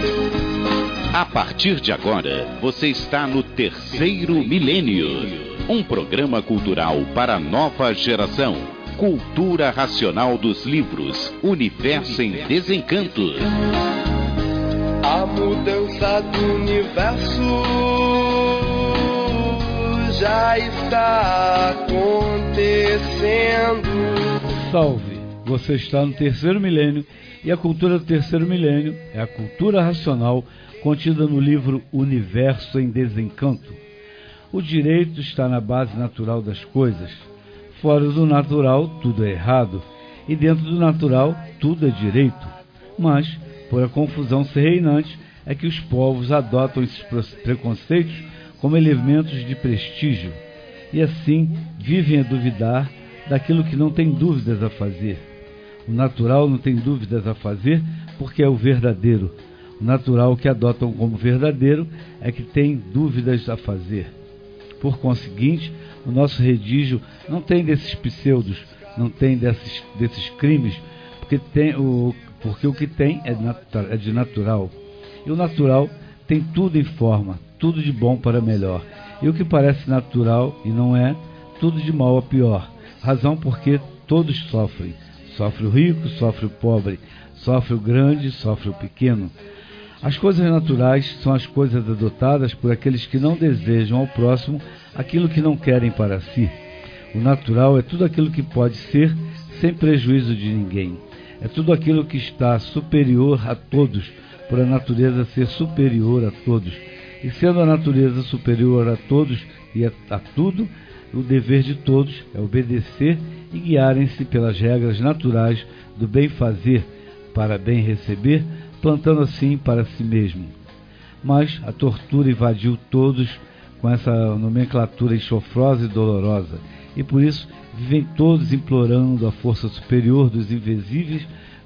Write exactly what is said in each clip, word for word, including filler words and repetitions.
A partir de agora, você está no Terceiro Milênio, um programa cultural para a nova geração. Cultura racional dos livros, Universo em Desencanto. A mudança do universo já está acontecendo. Salve! Você está no Terceiro Milênio e a cultura do Terceiro Milênio é a cultura racional contida no livro Universo em Desencanto. O direito está na base natural das coisas. Fora do natural, tudo é errado, e dentro do natural, tudo é direito. Mas, por a confusão ser reinante, é que os povos adotam esses preconceitos como elementos de prestígio, e assim vivem a duvidar daquilo que não tem dúvidas a fazer. O natural não tem dúvidas a fazer porque é o verdadeiro. O natural que adotam como verdadeiro é que tem dúvidas a fazer. Por conseguinte, o nosso redígio não tem desses pseudos, não tem desses, desses crimes, porque, tem o, porque o que tem é, natu- é de natural. E o natural tem tudo em forma, tudo de bom para melhor. E o que parece natural e não é, tudo de mal a pior. Razão porque todos sofrem. Sofre o rico, sofre o pobre, sofre o grande, sofre o pequeno. As coisas naturais são as coisas adotadas por aqueles que não desejam ao próximo aquilo que não querem para si. O natural é tudo aquilo que pode ser sem prejuízo de ninguém. É tudo aquilo que está superior a todos, por a natureza ser superior a todos. E sendo a natureza superior a todos e a, a tudo, o dever de todos é obedecer e guiarem-se pelas regras naturais do bem fazer para bem receber, plantando assim para si mesmo. Mas a tortura invadiu todos com essa nomenclatura enxofrosa e dolorosa, e por isso vivem todos implorando a força superior dos invisíveis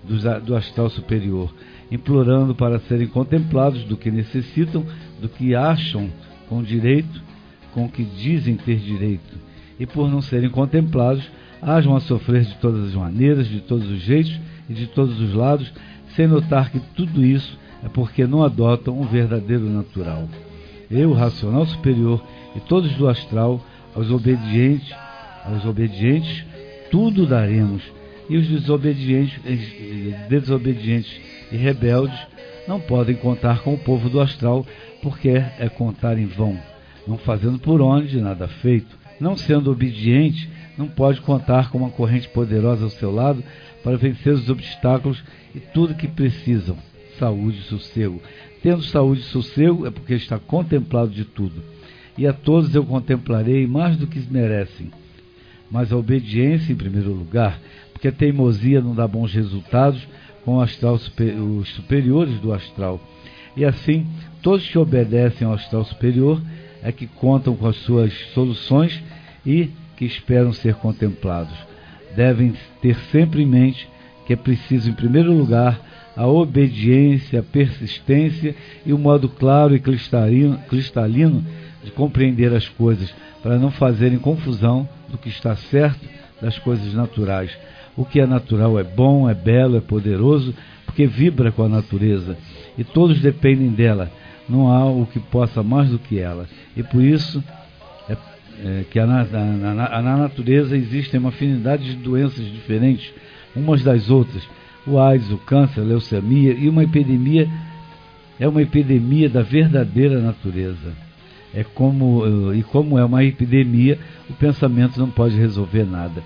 do astral superior, implorando para serem contemplados do que necessitam, do que acham com direito, com o que dizem ter direito, e por não serem contemplados, hajam a sofrer de todas as maneiras, de todos os jeitos e de todos os lados, sem notar que tudo isso é porque não adotam um verdadeiro natural. Eu, racional superior, e todos do astral, aos obedientes, aos obedientes, tudo daremos, e os desobedientes, desobedientes e rebeldes não podem contar com o povo do astral, porque é contar em vão, não fazendo por onde nada feito. Não sendo obediente, não pode contar com uma corrente poderosa ao seu lado para vencer os obstáculos e tudo que precisam, saúde e sossego. Tendo saúde e sossego é porque está contemplado de tudo. E a todos eu contemplarei mais do que merecem. Mas a obediência em primeiro lugar, porque a teimosia não dá bons resultados com o astral, os superiores do astral. E assim, todos que obedecem ao astral superior é que contam com as suas soluções e que esperam ser contemplados. Devem ter sempre em mente que é preciso, em primeiro lugar, a obediência, a persistência e o modo claro e cristalino, cristalino de compreender as coisas, para não fazerem confusão do que está certo das coisas naturais. O que é natural é bom, é belo, é poderoso, porque vibra com a natureza, e todos dependem dela. Não há o que possa mais do que ela. E por isso é, é, que a, na, na, na natureza existem uma afinidade de doenças diferentes, umas das outras. O AIDS, o câncer, a leucemia e uma epidemia é uma epidemia da verdadeira natureza. É como, e como é uma epidemia, o pensamento não pode resolver nada.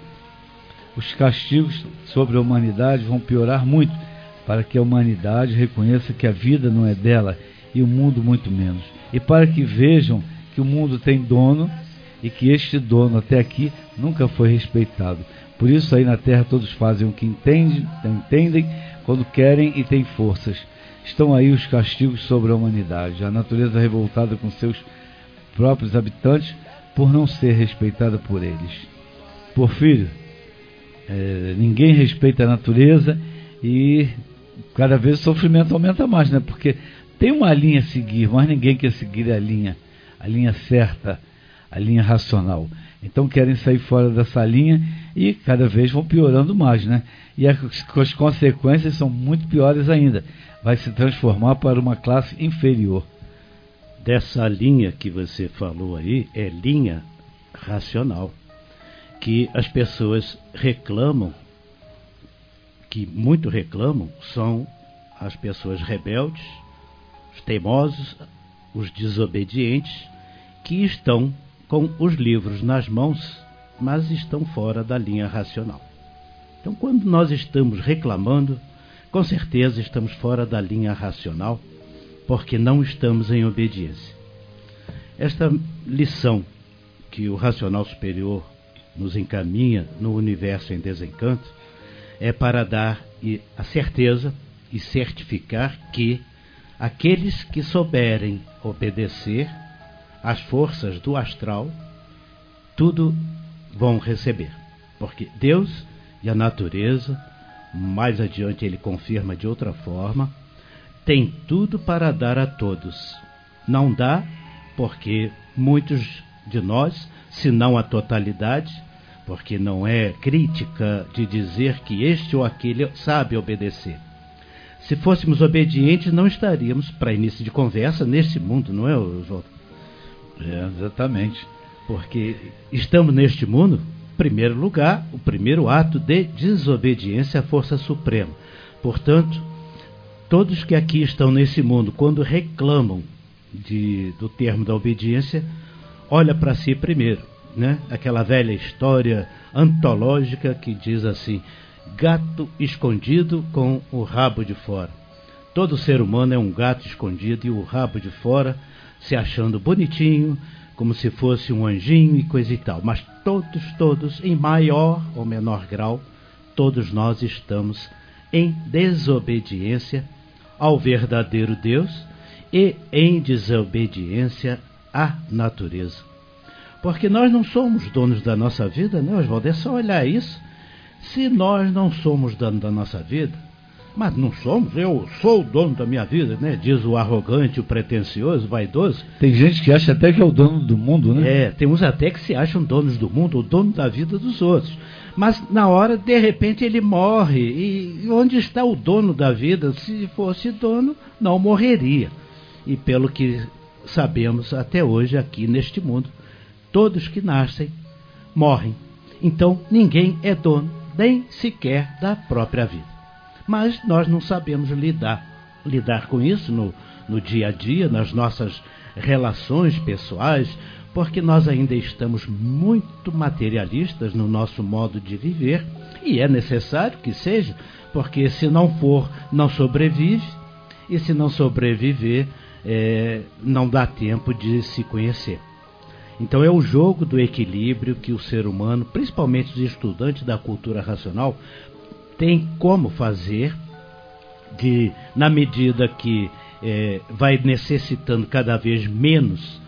Os castigos sobre a humanidade vão piorar muito, para que a humanidade reconheça que a vida não é dela, e o mundo muito menos. E para que vejam que o mundo tem dono e que este dono até aqui nunca foi respeitado. Por isso aí na Terra todos fazem o que entendem, entendem quando querem e têm forças. Estão aí os castigos sobre a humanidade, a natureza revoltada com seus próprios habitantes por não ser respeitada por eles. Porfírio, é, ninguém respeita a natureza e cada vez o sofrimento aumenta mais, né? Porque tem uma linha a seguir, mas ninguém quer seguir a linha, a linha certa, a linha racional. Então querem sair fora dessa linha e cada vez vão piorando mais, né? E as, as consequências são muito piores ainda. Vai se transformar para uma classe inferior. Dessa linha que você falou aí, é linha racional, que as pessoas reclamam, que muito reclamam, são as pessoas rebeldes, os teimosos, os desobedientes, que estão com os livros nas mãos, mas estão fora da linha racional. Então, quando nós estamos reclamando, com certeza estamos fora da linha racional, porque não estamos em obediência. Esta lição que o racional superior nos encaminha no universo em desencanto é para dar a certeza e certificar que aqueles que souberem obedecer às forças do astral, tudo vão receber. Porque Deus e a natureza, mais adiante ele confirma de outra forma, tem tudo para dar a todos. Não dá porque muitos de nós, se não a totalidade, porque não é crítica de dizer que este ou aquele sabe obedecer. Se fôssemos obedientes, não estaríamos, para início de conversa, neste mundo, não é, João? É, exatamente. Porque estamos neste mundo, em primeiro lugar, o primeiro ato de desobediência à força suprema. Portanto, todos que aqui estão nesse mundo, quando reclamam de, do termo da obediência, olha para si primeiro, né? Aquela velha história antológica que diz assim: gato escondido com o rabo de fora. Todo ser humano é um gato escondido e o rabo de fora, se achando bonitinho, como se fosse um anjinho e coisa e tal. Mas todos, todos, em maior ou menor grau, todos nós estamos em desobediência ao verdadeiro Deus e em desobediência à natureza. Porque nós não somos donos da nossa vida, né, Oswaldo? É só olhar isso. Se nós não somos donos da nossa vida, mas não somos, eu sou o dono da minha vida, né? Diz o arrogante, o pretensioso, o vaidoso. Tem gente que acha até que é o dono do mundo, né? É, tem uns até que se acham donos do mundo, o dono da vida dos outros. Mas na hora, de repente, ele morre. E onde está o dono da vida? Se fosse dono, não morreria. E pelo que sabemos até hoje aqui neste mundo, todos que nascem morrem. Então ninguém é dono nem sequer da própria vida. Mas nós não sabemos lidar, lidar com isso no, no dia a dia, nas nossas relações pessoais, porque nós ainda estamos muito materialistas no nosso modo de viver, e é necessário que seja, porque se não for, não sobrevive, e se não sobreviver, é, não dá tempo de se conhecer. Então é o jogo do equilíbrio que o ser humano, principalmente os estudantes da cultura racional, tem como fazer, de, na medida que é, vai necessitando cada vez menos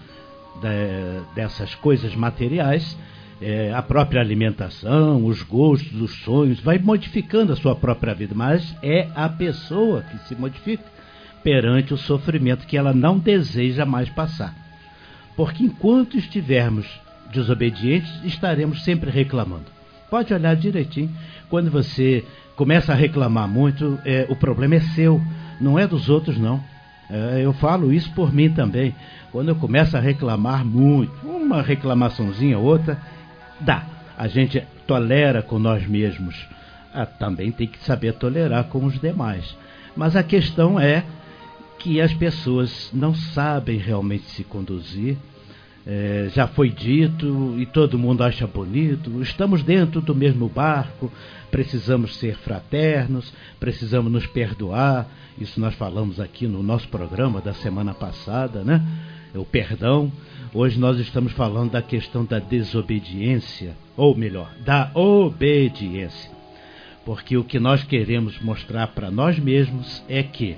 da, dessas coisas materiais, é, a própria alimentação, os gostos, os sonhos, vai modificando a sua própria vida, mas é a pessoa que se modifica perante o sofrimento que ela não deseja mais passar. Porque enquanto estivermos desobedientes, estaremos sempre reclamando. Pode olhar direitinho. Quando você começa a reclamar muito, é, o problema é seu, não é dos outros, não. É, eu falo isso por mim também. Quando eu começo a reclamar muito, uma reclamaçãozinha, outra, dá. A gente tolera com nós mesmos. Ah, também tem que saber tolerar com os demais. Mas a questão é que as pessoas não sabem realmente se conduzir. É, já foi dito e todo mundo acha bonito, estamos dentro do mesmo barco, precisamos ser fraternos, precisamos nos perdoar. Isso nós falamos aqui no nosso programa da semana passada, né? O perdão. Hoje nós estamos falando da questão da desobediência, ou melhor, da obediência, porque o que nós queremos mostrar para nós mesmos é que,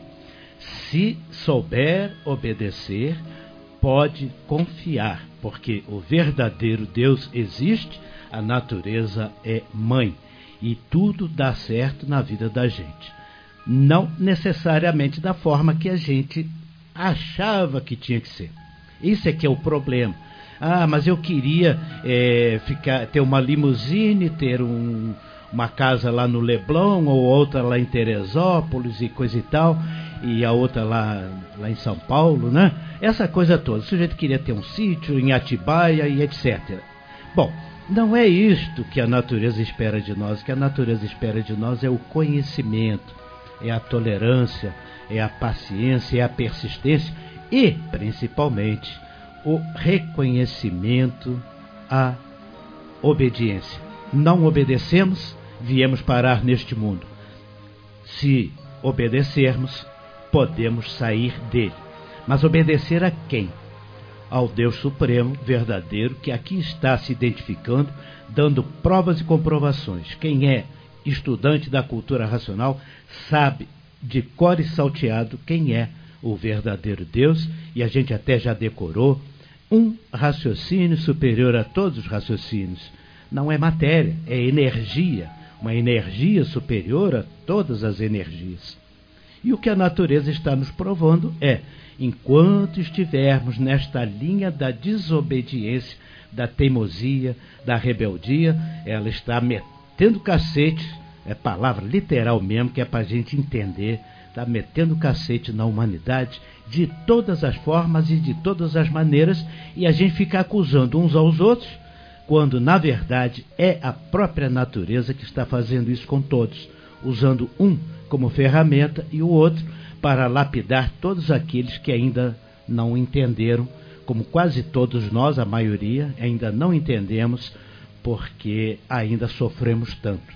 se souber obedecer, pode confiar, porque o verdadeiro Deus existe, a natureza é mãe, e tudo dá certo na vida da gente. Não necessariamente da forma que a gente achava que tinha que ser. Isso é que é o problema, Ah, mas eu queria é, ficar, ter uma limusine, ter um, uma casa lá no Leblon, ou outra lá em Teresópolis e coisa e tal, e a outra lá, lá em São Paulo, né? Essa coisa toda. O sujeito queria ter um sítio em Atibaia e etcétera. Bom, não é isto que a natureza espera de nós. O que a natureza espera de nós é o conhecimento, é a tolerância, é a paciência, é a persistência e, principalmente, o reconhecimento, a obediência. Não obedecemos, viemos parar neste mundo. Se obedecermos, podemos sair dele. Mas obedecer a quem? Ao Deus Supremo, verdadeiro, que aqui está se identificando, dando provas e comprovações. Quem é estudante da cultura racional sabe de cor e salteado quem é o verdadeiro Deus, e a gente até já decorou: um raciocínio superior a todos os raciocínios. Não é matéria, é energia, uma energia superior a todas as energias. E o que a natureza está nos provando é: enquanto estivermos nesta linha da desobediência, da teimosia, da rebeldia, ela está metendo cacete, é palavra literal mesmo, que é para a gente entender, está metendo cacete na humanidade de todas as formas e de todas as maneiras, e a gente fica acusando uns aos outros, quando na verdade é a própria natureza que está fazendo isso com todos, usando um como ferramenta e o outro para lapidar todos aqueles que ainda não entenderam, como quase todos nós, a maioria, ainda não entendemos, porque ainda sofremos tanto.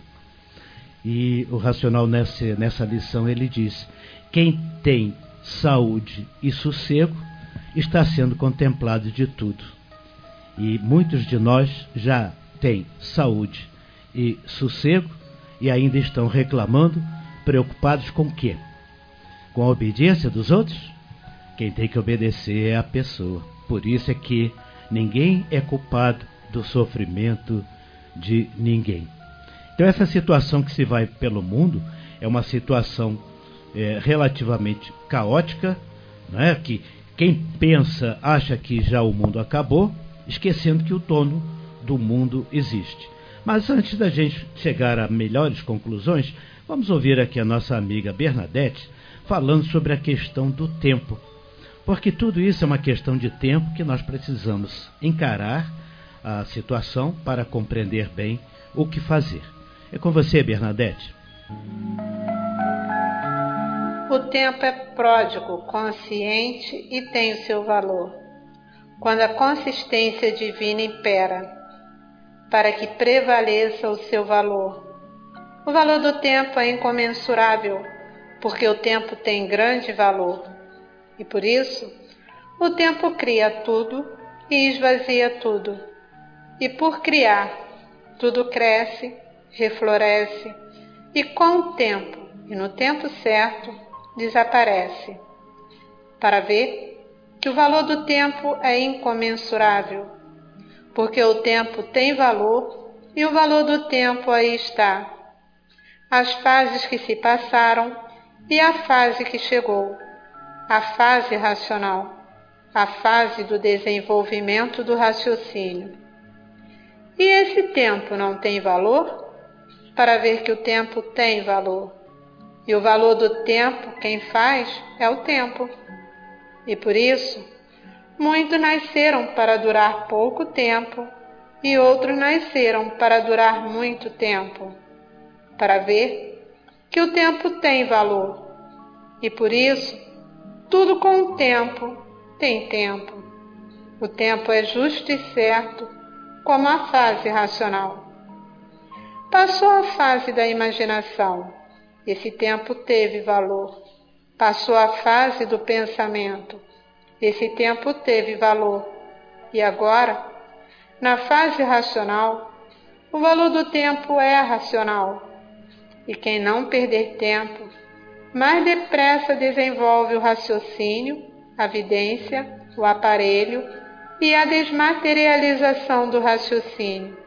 E o racional nessa, nessa lição ele diz: quem tem saúde e sossego está sendo contemplado de tudo. E muitos de nós já têm saúde e sossego e ainda estão reclamando, preocupados com o quê? Com a obediência dos outros? Quem tem que obedecer é a pessoa. Por isso é que ninguém é culpado do sofrimento de ninguém. Então essa situação que se vai pelo mundo é uma situação é, relativamente caótica, não é? Que quem pensa acha que já o mundo acabou, esquecendo que o dono do mundo existe. Mas antes da gente chegar a melhores conclusões, vamos ouvir aqui a nossa amiga Bernadette falando sobre a questão do tempo. Porque tudo isso é uma questão de tempo que nós precisamos encarar a situação para compreender bem o que fazer. É com você, Bernadette. O tempo é pródigo, consciente e tem o seu valor, quando a consistência divina impera, para que prevaleça o seu valor. O valor do tempo é incomensurável, porque o tempo tem grande valor. E por isso, o tempo cria tudo e esvazia tudo. E por criar, tudo cresce, refloresce, e com o tempo, e no tempo certo, desaparece. Para ver que o valor do tempo é incomensurável, porque o tempo tem valor e o valor do tempo aí está. As fases que se passaram e a fase que chegou, a fase racional, a fase do desenvolvimento do raciocínio. E esse tempo não tem valor? Para ver que o tempo tem valor. E o valor do tempo, quem faz, é o tempo. E por isso, muitos nasceram para durar pouco tempo e outros nasceram para durar muito tempo. Para ver que o tempo tem valor. E por isso, tudo com o tempo tem tempo. O tempo é justo e certo, como a fase racional. Passou a fase da imaginação. Esse tempo teve valor. Passou a fase do pensamento. Esse tempo teve valor. E agora, na fase racional, o valor do tempo é racional. E quem não perder tempo, mais depressa desenvolve o raciocínio, a vidência, o aparelho e a desmaterialização do raciocínio.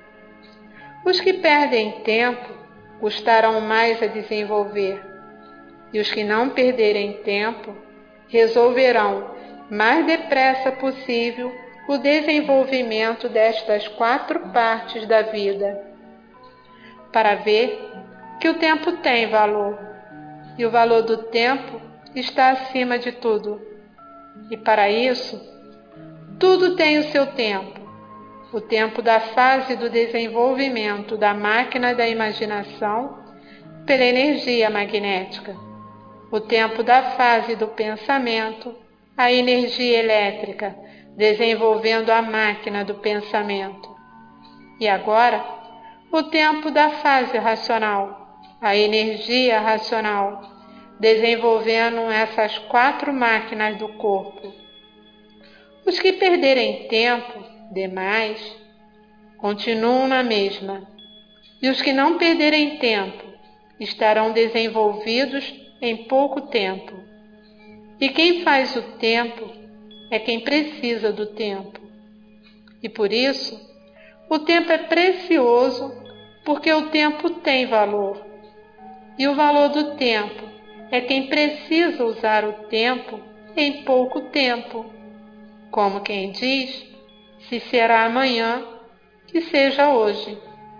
Os que perdem tempo custarão mais a desenvolver, e os que não perderem tempo resolverão mais depressa possível o desenvolvimento destas quatro partes da vida, para ver que o tempo tem valor, e o valor do tempo está acima de tudo. E para isso, tudo tem o seu tempo. O tempo da fase do desenvolvimento da máquina da imaginação pela energia magnética. O tempo da fase do pensamento, a energia elétrica, desenvolvendo a máquina do pensamento. E agora, o tempo da fase racional, a energia racional, desenvolvendo essas quatro máquinas do corpo. Os que perderem tempo demais continuam na mesma, e os que não perderem tempo estarão desenvolvidos em pouco tempo. E quem faz o tempo é quem precisa do tempo. E por isso, o tempo é precioso, porque o tempo tem valor. E o valor do tempo é quem precisa usar o tempo em pouco tempo. Como quem diz, se será amanhã, que seja hoje.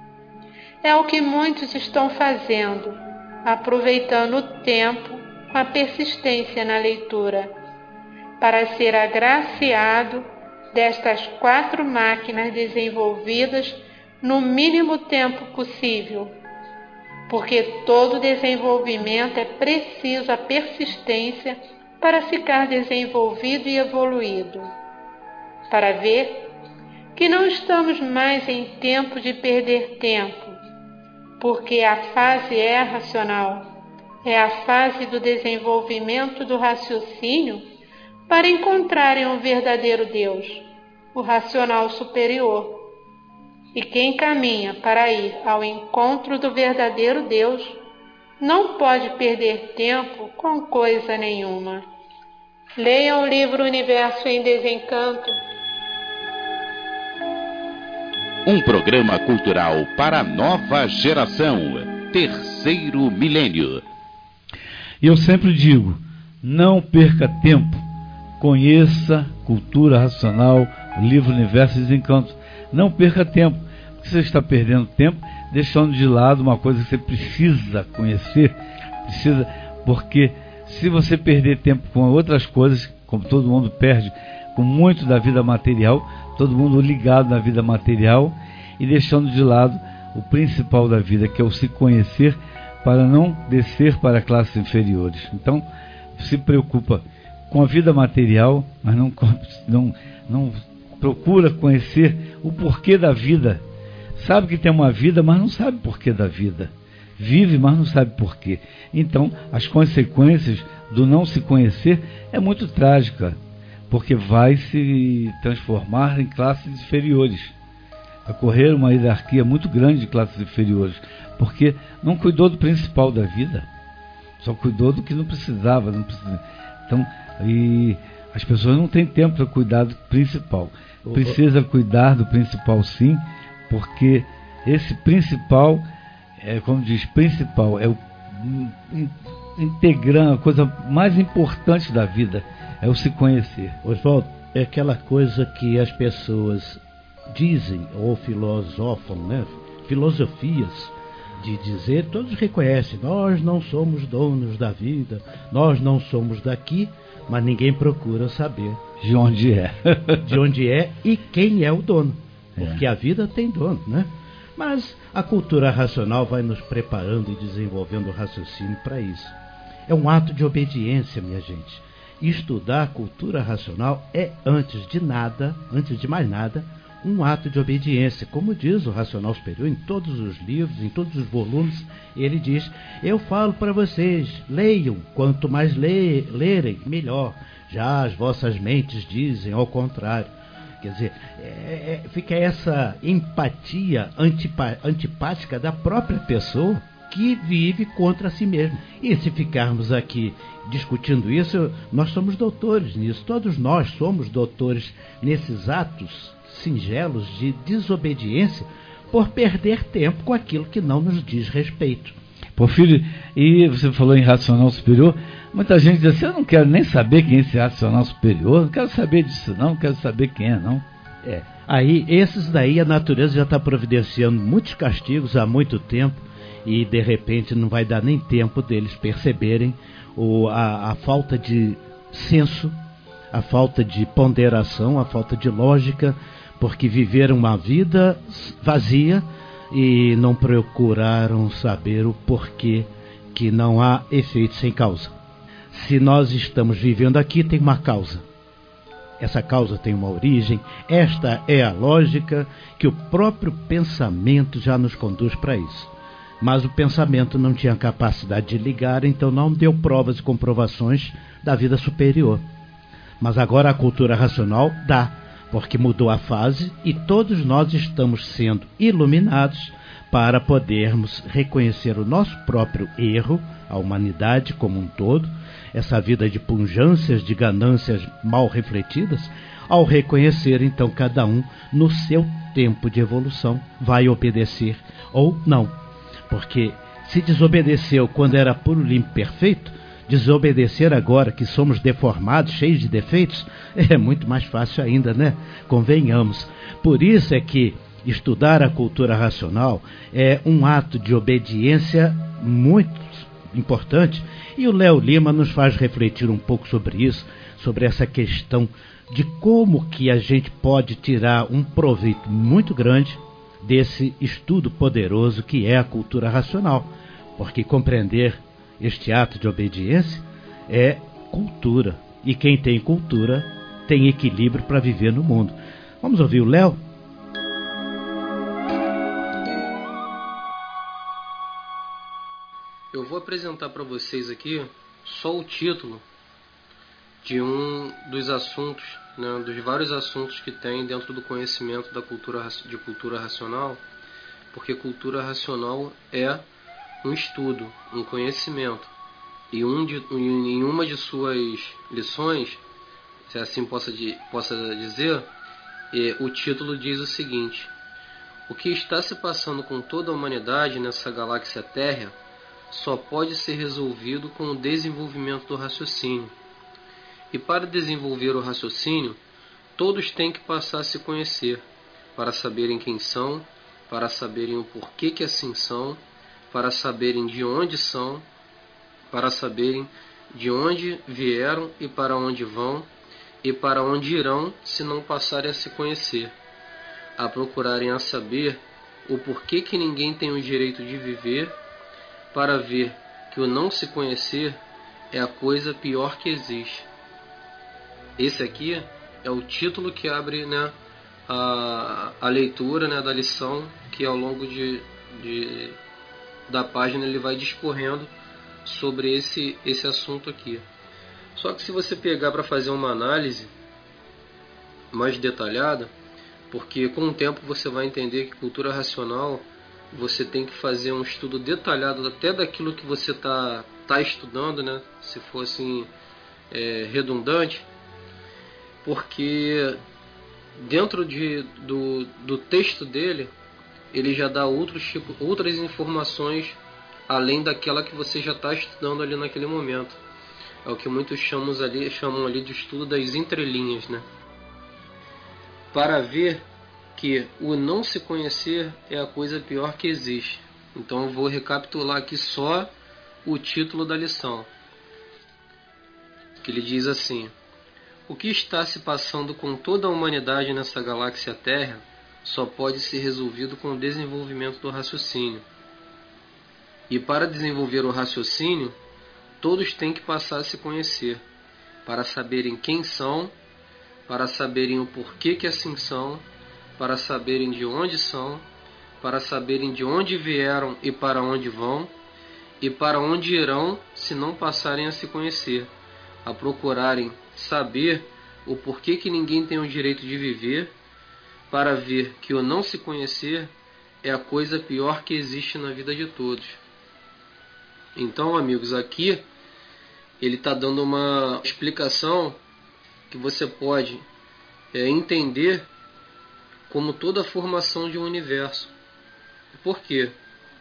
É o que muitos estão fazendo, aproveitando o tempo com a persistência na leitura, para ser agraciado destas quatro máquinas desenvolvidas no mínimo tempo possível, porque todo desenvolvimento é preciso a persistência para ficar desenvolvido e evoluído, para ver que não estamos mais em tempo de perder tempo, porque a fase é racional, é a fase do desenvolvimento do raciocínio para encontrarem um verdadeiro Deus, o racional superior. E quem caminha para ir ao encontro do verdadeiro Deus não pode perder tempo com coisa nenhuma. Leiam o livro Universo em Desencanto. Um programa cultural para a nova geração. Terceiro milênio. E eu sempre digo, não perca tempo. Conheça Cultura Racional, o livro Universo em Desencanto. Não perca tempo, porque você está perdendo tempo, deixando de lado uma coisa que você precisa conhecer, precisa, porque se você perder tempo com outras coisas, como todo mundo perde, com muito da vida material, todo mundo ligado na vida material, e deixando de lado o principal da vida, que é o se conhecer, para não descer para classes inferiores. Então, se preocupa com a vida material, mas não, não, não procura conhecer o porquê da vida. Sabe que tem uma vida, mas não sabe o porquê da vida. Vive, mas não sabe porquê. Então, as consequências do não se conhecer é muito trágica, porque vai se transformar em classes inferiores. Vai correr uma hierarquia muito grande de classes inferiores, porque não cuidou do principal da vida, só cuidou do que não precisava. Não precisava. Então, e as pessoas não têm tempo para cuidar do principal. Precisa cuidar do principal, sim, porque esse principal, é, como diz, principal, é o integrando, a coisa mais importante da vida, é o se conhecer. Oswaldo, é aquela coisa que as pessoas dizem, ou filosofam, né? Filosofias de dizer, todos reconhecem, nós não somos donos da vida, nós não somos daqui, mas ninguém procura saber de onde é, de onde é e quem é o dono, porque é. A vida tem dono, né? Mas a cultura racional vai nos preparando e desenvolvendo o raciocínio para isso. É um ato de obediência, minha gente. Estudar a cultura racional é, antes de nada, antes de mais nada, um ato de obediência. Como diz o Racional Superior em todos os livros, em todos os volumes, ele diz, eu falo para vocês, leiam, quanto mais le lerem, melhor. Já as vossas mentes dizem ao contrário. Quer dizer, é, é, fica essa empatia antipa antipática da própria pessoa que vive contra si mesmo. E se ficarmos aqui discutindo isso, nós somos doutores nisso. Todos nós somos doutores nesses atos singelos de desobediência por perder tempo com aquilo que não nos diz respeito. Porfírio, e você falou em racional superior, muita gente diz assim, eu não quero nem saber quem é esse racional superior, não quero saber disso não, não quero saber quem é não. É, aí esses daí a natureza já está providenciando muitos castigos há muito tempo e de repente não vai dar nem tempo deles perceberem o, a, a falta de senso, a falta de ponderação, a falta de lógica, porque viveram uma vida vazia e não procuraram saber o porquê que não há efeito sem causa. Se nós estamos vivendo aqui, tem uma causa. Essa causa tem uma origem, esta é a lógica que o próprio pensamento já nos conduz para isso. Mas o pensamento não tinha capacidade de ligar, então não deu provas e comprovações da vida superior. Mas agora a cultura racional dá, porque mudou a fase e todos nós estamos sendo iluminados para podermos reconhecer o nosso próprio erro, a humanidade como um todo, essa vida de punjâncias, de ganâncias mal refletidas. Ao reconhecer, então, cada um no seu tempo de evolução vai obedecer ou não. Porque se desobedeceu quando era puro, limpo, perfeito, desobedecer agora que somos deformados, cheios de defeitos, é muito mais fácil ainda, né? Convenhamos. Por isso é que estudar a cultura racional é um ato de obediência muito importante, e o Léo Lima nos faz refletir um pouco sobre isso, sobre essa questão de como que a gente pode tirar um proveito muito grande desse estudo poderoso que é a cultura racional, porque compreender este ato de obediência é cultura, e quem tem cultura tem equilíbrio para viver no mundo. Vamos ouvir o Léo? Eu vou apresentar para vocês aqui só o título de um dos assuntos, né, dos vários assuntos que tem dentro do conhecimento da cultura, de cultura racional, porque cultura racional é um estudo, um conhecimento, e um de, em uma de suas lições, se assim possa, possa dizer, é, o título diz o seguinte: o que está se passando com toda a humanidade nessa galáxia Terra só pode ser resolvido com o desenvolvimento do raciocínio. E para desenvolver o raciocínio, todos têm que passar a se conhecer, para saberem quem são, para saberem o porquê que assim são, para saberem de onde são, para saberem de onde vieram e para onde vão, e para onde irão se não passarem a se conhecer, a procurarem a saber o porquê que ninguém tem o direito de viver, para ver que o não se conhecer é a coisa pior que existe. Esse aqui é o título que abre, né, a, a leitura, né, da lição, que ao longo de, de, da página ele vai discorrendo sobre esse, esse assunto aqui. Só que se você pegar para fazer uma análise mais detalhada, porque com o tempo você vai entender que cultura racional, você tem que fazer um estudo detalhado até daquilo que você está tá estudando, né? Se for assim, é, redundante, porque dentro de, do, do texto dele, ele já dá outros tipo, outras informações além daquela que você já está estudando ali naquele momento. É o que muitos chamam ali, chamam ali de estudo das entrelinhas, né? Para ver que o não se conhecer é a coisa pior que existe. Então eu vou recapitular aqui só o título da lição, que ele diz assim: o que está se passando com toda a humanidade nessa galáxia Terra só pode ser resolvido com o desenvolvimento do raciocínio. E para desenvolver o raciocínio, todos têm que passar a se conhecer, para saberem quem são, para saberem o porquê que assim são, para saberem de onde são, para saberem de onde vieram e para onde vão, e para onde irão se não passarem a se conhecer, a procurarem saber o porquê que ninguém tem o direito de viver, para ver que o não se conhecer é a coisa pior que existe na vida de todos. Então, amigos, aqui ele está dando uma explicação que você pode é, entender como toda a formação de um universo. Por quê?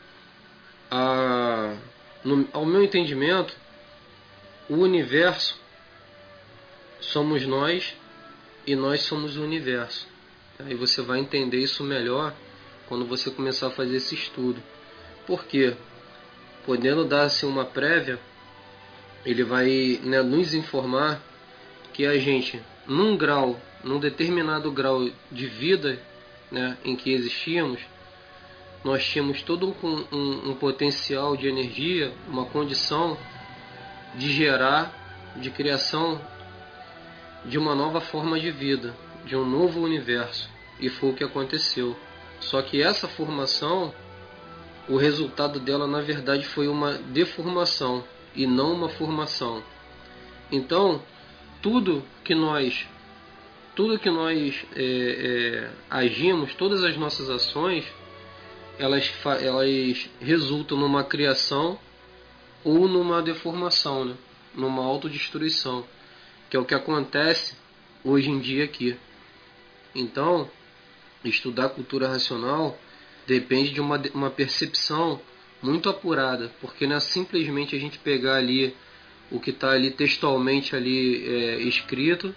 A, no, ao meu entendimento, o universo somos nós e nós somos o universo. Aí você vai entender isso melhor quando você começar a fazer esse estudo. Por quê? Podendo dar-se uma prévia, ele vai, né, nos informar que a gente, num grau, num determinado grau de vida, né, em que existíamos, nós tínhamos todo um, um, um potencial de energia, uma condição de gerar, de criação de uma nova forma de vida, de um novo universo. E foi o que aconteceu. Só que essa formação, o resultado dela na verdade foi uma deformação e não uma formação. Então, tudo que nós, tudo que nós é, é, agimos, todas as nossas ações, elas, elas resultam numa criação ou numa deformação, né? Numa autodestruição, que é o que acontece hoje em dia aqui. Então, estudar cultura racional depende de uma, uma percepção muito apurada, porque não é simplesmente a gente pegar ali o que está ali textualmente ali é, escrito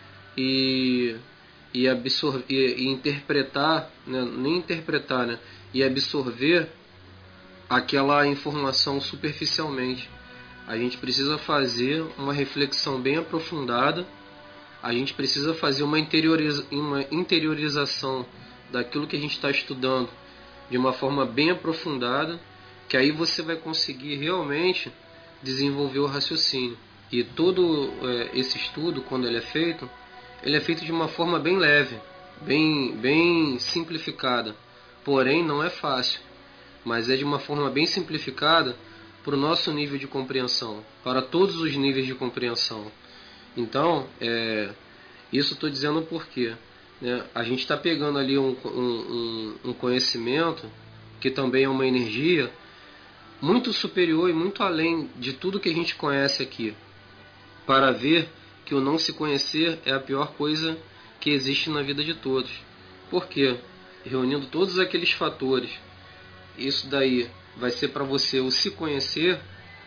e, e, absorver, e, e interpretar, né? nem interpretar, né? e absorver aquela informação superficialmente. A gente precisa fazer uma reflexão bem aprofundada, a gente precisa fazer uma, interioriza, uma interiorização daquilo que a gente está estudando de uma forma bem aprofundada, que aí você vai conseguir realmente desenvolver o raciocínio. E todo é, esse estudo, quando ele é feito, ele é feito de uma forma bem leve, bem, bem simplificada. Porém, não é fácil, mas é de uma forma bem simplificada para o nosso nível de compreensão, para todos os níveis de compreensão. Então, é, isso estou dizendo porque, né, a gente está pegando ali um, um, um conhecimento, que também é uma energia, muito superior e muito além de tudo que a gente conhece aqui, para ver que o não se conhecer é a pior coisa que existe na vida de todos. Por quê? Reunindo todos aqueles fatores, isso daí vai ser para você o se conhecer,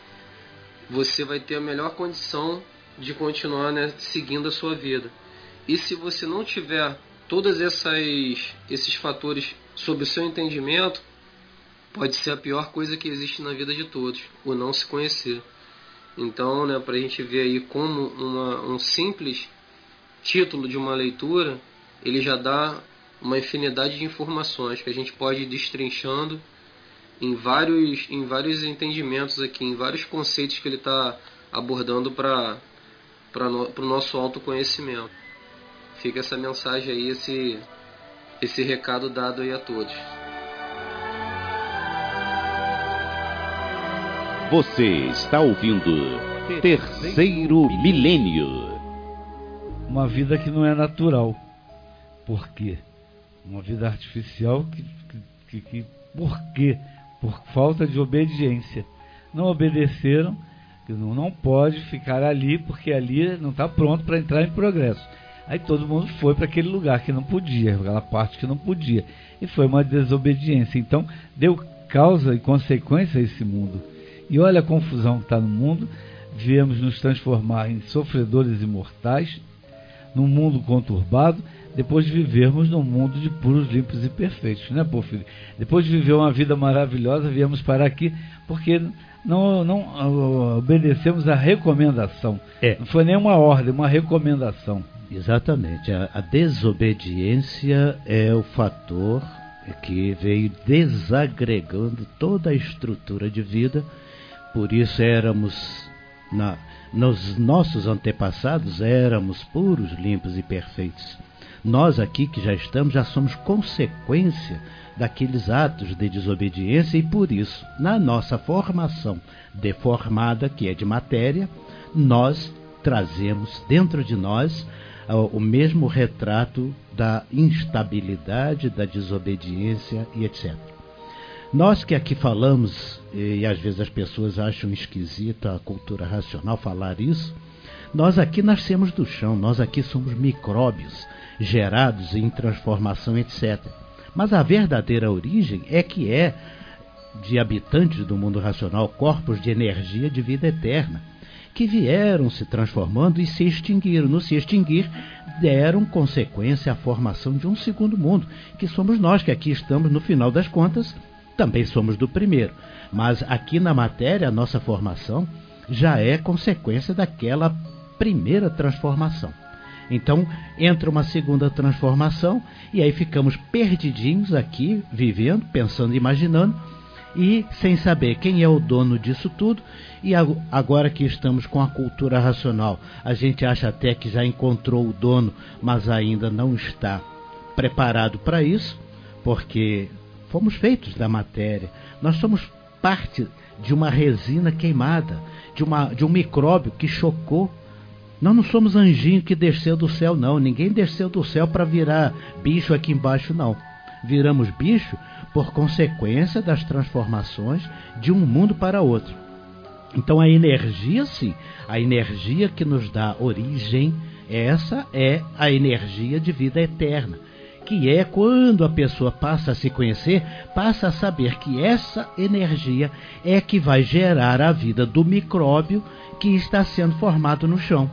você vai ter a melhor condição de continuar, né, seguindo a sua vida. E se você não tiver todos esses fatores sob o seu entendimento, pode ser a pior coisa que existe na vida de todos, o não se conhecer. Então, né, para a gente ver aí como uma, um simples título de uma leitura, ele já dá uma infinidade de informações que a gente pode ir destrinchando em vários, em vários entendimentos aqui, em vários conceitos que ele está abordando para no, o nosso autoconhecimento. Fica essa mensagem aí, esse, esse recado dado aí a todos. Você está ouvindo Terceiro Milênio. Uma vida que não é natural. Por quê? Uma vida artificial que, que, que, por quê? Por falta de obediência. Não obedeceram, não, não pode ficar ali, porque ali não está pronto para entrar em progresso. Aí todo mundo foi para aquele lugar que não podia, aquela parte que não podia. E foi uma desobediência. Então, deu causa e consequência a esse mundo. E olha a confusão que está no mundo. Viemos nos transformar em sofredores imortais, num mundo conturbado, depois de vivermos num mundo de puros, limpos e perfeitos, né, Porfírio? Depois de viver uma vida maravilhosa, viemos parar aqui porque não, não uh, obedecemos a recomendação. É. Não foi nem uma ordem, uma recomendação. Exatamente. A, a desobediência é o fator que veio desagregando toda a estrutura de vida. Por isso éramos, na, nos nossos antepassados, éramos puros, limpos e perfeitos. Nós aqui que já estamos, já somos consequência daqueles atos de desobediência e por isso, na nossa formação deformada, que é de matéria, nós trazemos dentro de nós o mesmo retrato da instabilidade, da desobediência e etcétera. Nós que aqui falamos, e às vezes as pessoas acham esquisita a cultura racional falar isso, nós aqui nascemos do chão, nós aqui somos micróbios gerados em transformação, etcétera. Mas a verdadeira origem é que é de habitantes do mundo racional, corpos de energia de vida eterna, que vieram se transformando e se extinguiram. No se extinguir, deram consequência à formação de um segundo mundo, que somos nós, que aqui estamos, no final das contas, também somos do primeiro. Mas aqui na matéria, a nossa formação já é consequência daquela primeira transformação. Então, entra uma segunda transformação, e aí ficamos perdidinhos aqui, vivendo, pensando, imaginando, e sem saber quem é o dono disso tudo. E agora que estamos com a cultura racional, a gente acha até que já encontrou o dono, mas ainda não está preparado para isso, porque fomos feitos da matéria. Nós somos parte de uma resina queimada, de, uma, de um micróbio que chocou. Nós não somos anjinho que desceu do céu, não. Ninguém desceu do céu para virar bicho aqui embaixo, não. Viramos bicho por consequência das transformações de um mundo para outro. Então a energia, sim, a energia que nos dá origem, essa é a energia de vida eterna, que é quando a pessoa passa a se conhecer, passa a saber que essa energia é que vai gerar a vida do micróbio que está sendo formado no chão.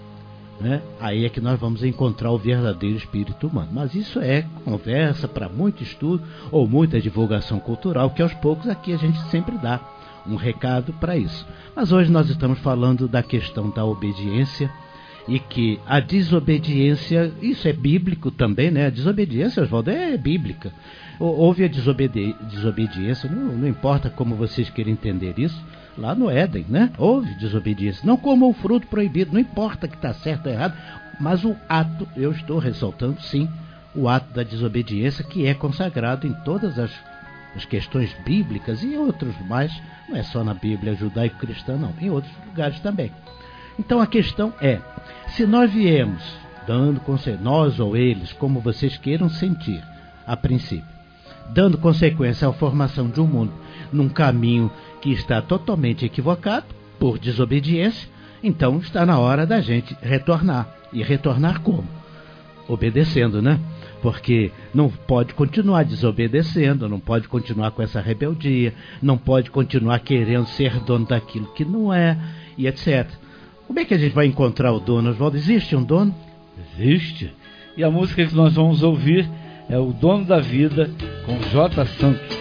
Né? Aí é que nós vamos encontrar o verdadeiro espírito humano. Mas isso é conversa para muito estudo ou muita divulgação cultural, que aos poucos aqui a gente sempre dá um recado para isso. Mas hoje nós estamos falando da questão da obediência, e que a desobediência, isso é bíblico também, né? A desobediência, Oswaldo, é bíblica. Houve a desobedi- desobediência, não, não importa como vocês querem entender isso, lá no Éden, né? Houve desobediência. Não comam o fruto proibido, não importa que está certo ou errado, mas o ato, eu estou ressaltando sim, o ato da desobediência, que é consagrado em todas as, as questões bíblicas e em outros mais, não é só na Bíblia judaico-cristã, não, em outros lugares também. Então a questão é, se nós viemos dando consequência, nós ou eles, como vocês queiram sentir, a princípio, dando consequência à formação de um mundo num caminho que está totalmente equivocado, por desobediência, então está na hora da gente retornar. E retornar como? Obedecendo, né? Porque não pode continuar desobedecendo, não pode continuar com essa rebeldia, não pode continuar querendo ser dono daquilo que não é, e etcétera. Como é que a gente vai encontrar o dono, Oswaldo? Existe um dono? Existe. E a música que nós vamos ouvir é O Dono da Vida, com J. Santos.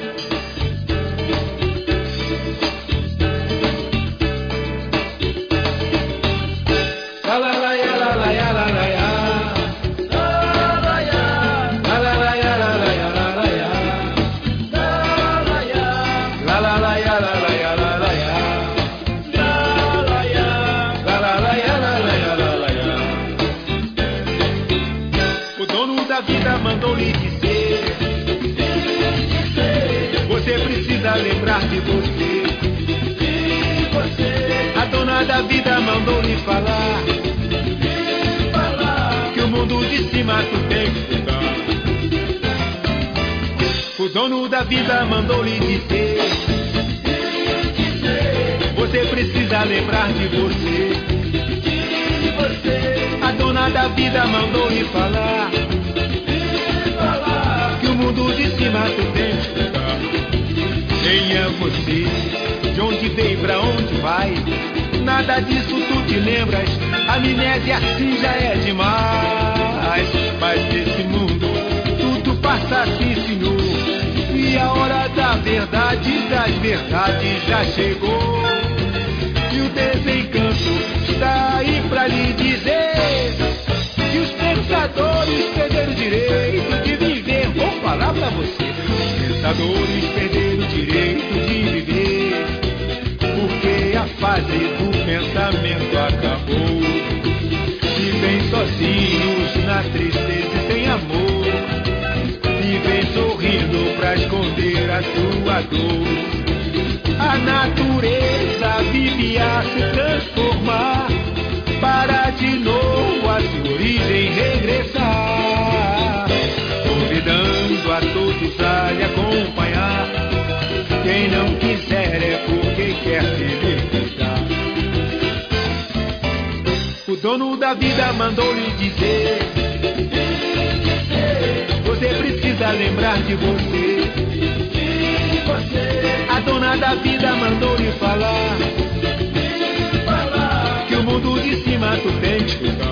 Mandou-lhe dizer, você precisa lembrar de você. A dona da vida mandou-lhe falar, que o mundo de cima tu tem que cuidar. O dono da vida mandou-lhe dizer, você precisa lembrar de você. A dona da vida mandou-lhe falar, que o mundo de cima tu tem que cuidar. Quem é você? De onde veio, pra onde vai? Nada disso tu te lembras. A amnésia assim já é demais. Mas nesse mundo tudo passa assim, senhor. E a hora da verdade, das verdades já chegou. E o desencanto está aí pra lhe dizer que os pensadores perderam o direito de viver. Vou falar pra você, os pensadores perderam o direito de viver, porque a fase do pensamento acabou. Vivem sozinhos na tristeza e sem amor, vivem sorrindo pra esconder a sua dor. A natureza vive a se transformar, para de novo a sua origem regressar, convidando a todos a lhe acompanhar. Quem não quiser é porque quer se libertar. O dono da vida mandou-lhe dizer, você precisa lembrar de você. A dona da vida mandou-lhe falar, mundo de cima tu tem que cuidar.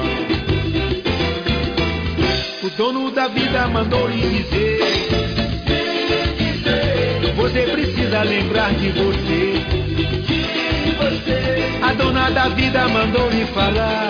O dono da vida mandou lhe dizer, você precisa lembrar de você. A dona da vida mandou lhe falar,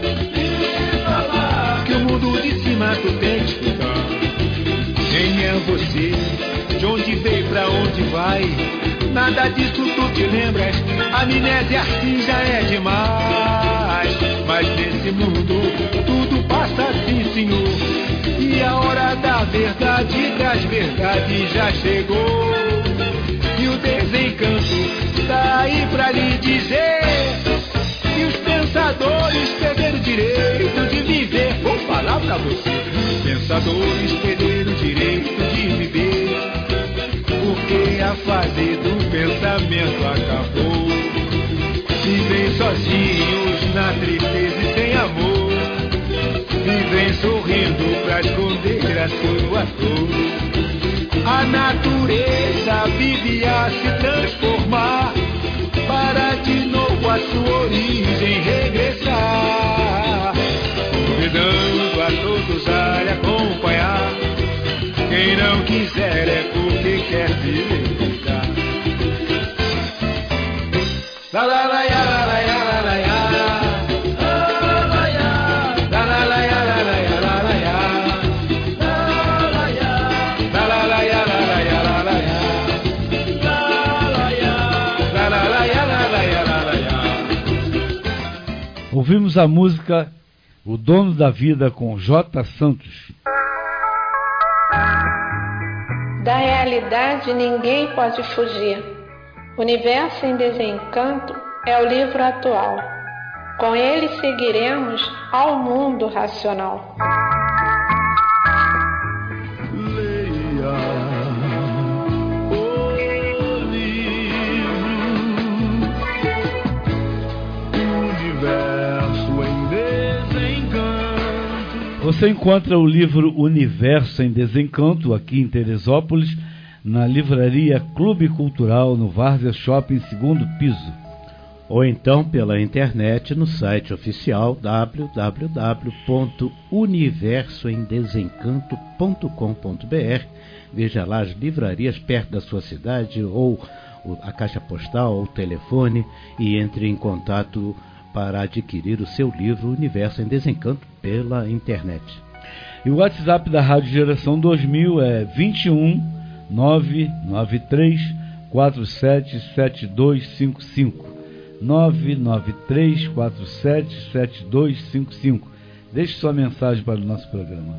que o mundo de cima tu tem que cuidar. Quem é você? De onde veio, pra onde vai? Nada disso tu te lembras. A amnésia assim já é demais. Mas nesse mundo tudo passa assim, senhor. E a hora da verdade, das verdades já chegou. E o desencanto tá aí pra lhe dizer que os pensadores perderam o direito de viver. Vou falar pra você. Os pensadores perderam o direito de viver, porque a fase do pensamento acabou. Vivem sozinhos na tristeza e sem amor. Vivem sorrindo pra esconder a sua dor. A natureza vive a se transformar, para de novo a sua origem regressar. Convidando a todos a lhe acompanhar. Quem não quiser é porque quer se libertar. La la la ya, la la ya, la la ya. La la ya, la la la ya, la la ya, la la ya. La la ya, la la la ya, la la ya, la la ya. La la ya, la la la ya, la la ya, la la ya. Ouvimos a música O Dono da Vida com J. Santos. Da realidade ninguém pode fugir. Universo em Desencanto é o livro atual. Com ele seguiremos ao mundo racional. Leia o livro Universo em Desencanto. Você encontra o livro Universo em Desencanto aqui em Teresópolis, na livraria Clube Cultural, no Várzea Shopping, segundo piso. Ou então pela internet no site oficial w w w ponto universo em desencanto ponto com ponto b r. Veja lá as livrarias perto da sua cidade, ou a caixa postal, ou o telefone, e entre em contato para adquirir o seu livro Universo em Desencanto pela internet. E o WhatsApp da Rádio Geração dois mil é vinte e um, nove nove três, quatro sete sete dois cinco cinco. nove nove três, quatro sete sete dois cinco cinco. Deixe sua mensagem para o nosso programa.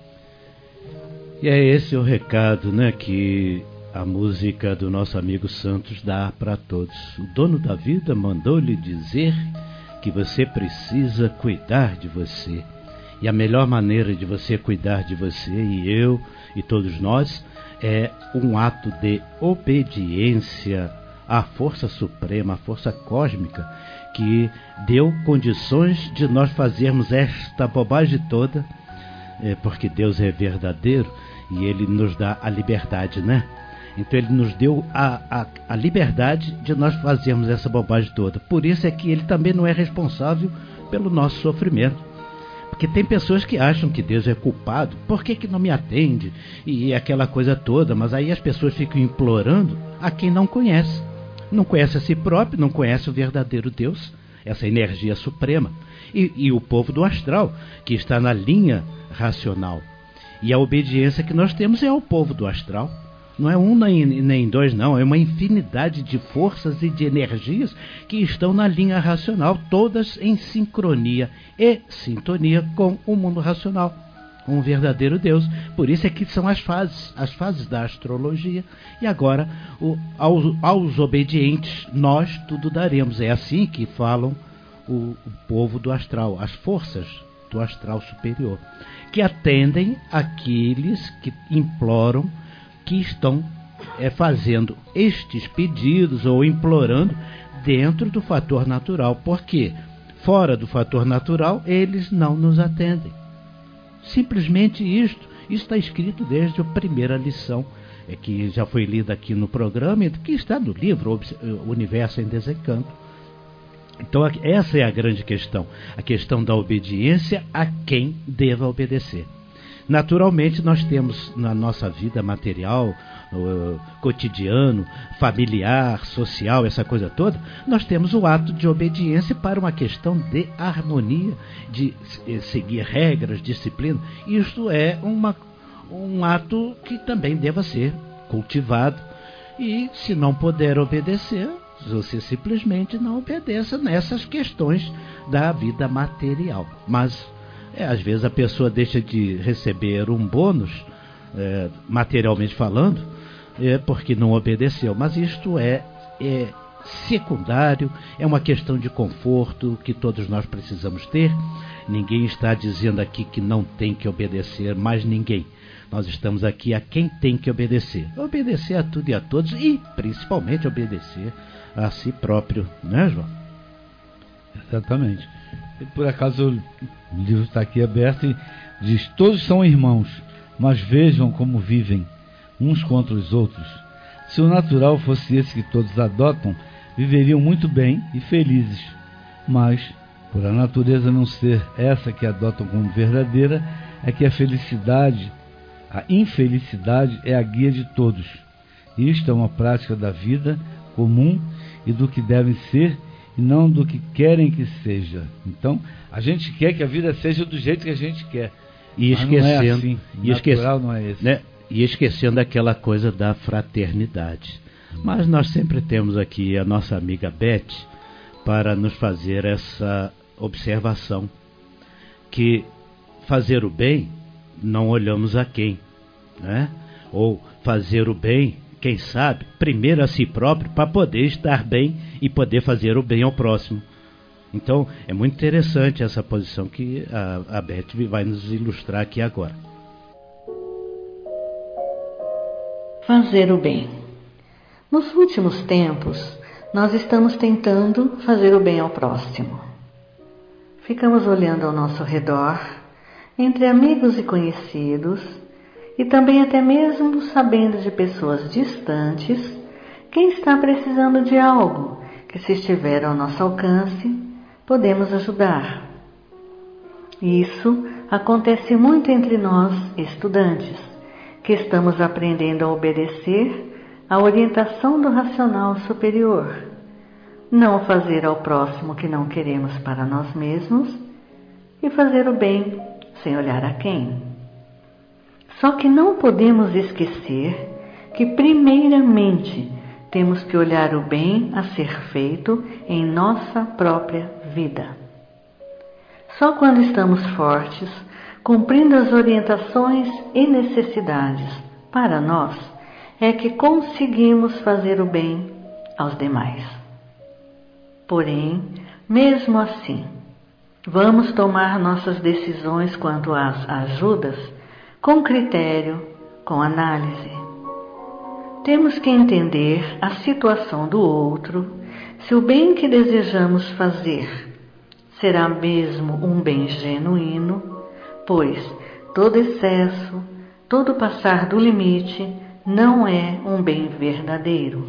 E é esse o recado, né, que a música do nosso amigo Santos dá para todos. O dono da vida mandou lhe dizer que você precisa cuidar de você. E a melhor maneira de você cuidar de você, e eu e todos nós, é um ato de obediência à força suprema, à força cósmica, que deu condições de nós fazermos esta bobagem toda, é, porque Deus é verdadeiro e Ele nos dá a liberdade, né? Então Ele nos deu a, a, a liberdade de nós fazermos essa bobagem toda. Por isso é que Ele também não é responsável pelo nosso sofrimento. Porque tem pessoas que acham que Deus é culpado, por que que não me atende? E aquela coisa toda, mas aí as pessoas ficam implorando a quem não conhece. Não conhece a si próprio, não conhece o verdadeiro Deus, essa energia suprema. E, e o povo do astral, que está na linha racional. E a obediência que nós temos é ao povo do astral. Não é um nem, nem dois, não. É uma infinidade de forças e de energias que estão na linha racional, todas em sincronia e sintonia com o mundo racional, com o verdadeiro Deus. Por isso é que são as fases, as fases da astrologia. E agora, o, aos, aos obedientes, nós tudo daremos. É assim que falam o, o povo do astral, as forças do astral superior, que atendem aqueles que imploram, que estão é, fazendo estes pedidos ou implorando dentro do fator natural, porque fora do fator natural eles não nos atendem. Simplesmente isto, isso está escrito desde a primeira lição, é, que já foi lida aqui no programa, que está no livro Universo em Desencanto. Então essa é a grande questão, a questão da obediência a quem deva obedecer. Naturalmente nós temos na nossa vida material, uh, cotidiano, familiar, social, essa coisa toda, nós temos o ato de obediência para uma questão de harmonia, de seguir regras, disciplina. Isto é uma, um ato que também deva ser cultivado, e se não puder obedecer, você simplesmente não obedeça nessas questões da vida material. Mas é, às vezes a pessoa deixa de receber um bônus, é, materialmente falando, é, porque não obedeceu. Mas isto é, é secundário, é uma questão de conforto que todos nós precisamos ter. Ninguém está dizendo aqui que não tem que obedecer, mais ninguém. Nós estamos aqui a quem tem que obedecer. Obedecer a tudo e a todos, e principalmente obedecer a si próprio, né, João? Exatamente. E por acaso o livro está aqui aberto e diz: todos são irmãos, mas vejam como vivem uns contra os outros. Se o natural fosse esse que todos adotam, viveriam muito bem e felizes. Mas, por a natureza não ser essa que adotam como verdadeira, é que a felicidade, a infelicidade é a guia de todos. Isto é uma prática da vida comum e do que devem ser, e não do que querem que seja. Então, a gente quer que a vida seja do jeito que a gente quer. E esquecendo, não é assim. E natural não é esse. Né? E esquecendo aquela coisa da fraternidade. Mas nós sempre temos aqui a nossa amiga Beth para nos fazer essa observação, que fazer o bem não olhamos a quem, né? Ou fazer o bem, quem sabe, primeiro a si próprio, para poder estar bem e poder fazer o bem ao próximo. Então, é muito interessante essa posição que a, a Beth vai nos ilustrar aqui agora. Fazer o bem. Nos últimos tempos, nós estamos tentando fazer o bem ao próximo. Ficamos olhando ao nosso redor, entre amigos e conhecidos, e também até mesmo sabendo de pessoas distantes, quem está precisando de algo que, se estiver ao nosso alcance, podemos ajudar. Isso acontece muito entre nós, estudantes, que estamos aprendendo a obedecer à orientação do racional superior. Não fazer ao próximo o que não queremos para nós mesmos e fazer o bem sem olhar a quem. Só que não podemos esquecer que, primeiramente, temos que olhar o bem a ser feito em nossa própria vida. Só quando estamos fortes, cumprindo as orientações e necessidades para nós, é que conseguimos fazer o bem aos demais. Porém, mesmo assim, vamos tomar nossas decisões quanto às ajudas com critério, com análise. Temos que entender a situação do outro, se o bem que desejamos fazer será mesmo um bem genuíno, pois todo excesso, todo passar do limite não é um bem verdadeiro.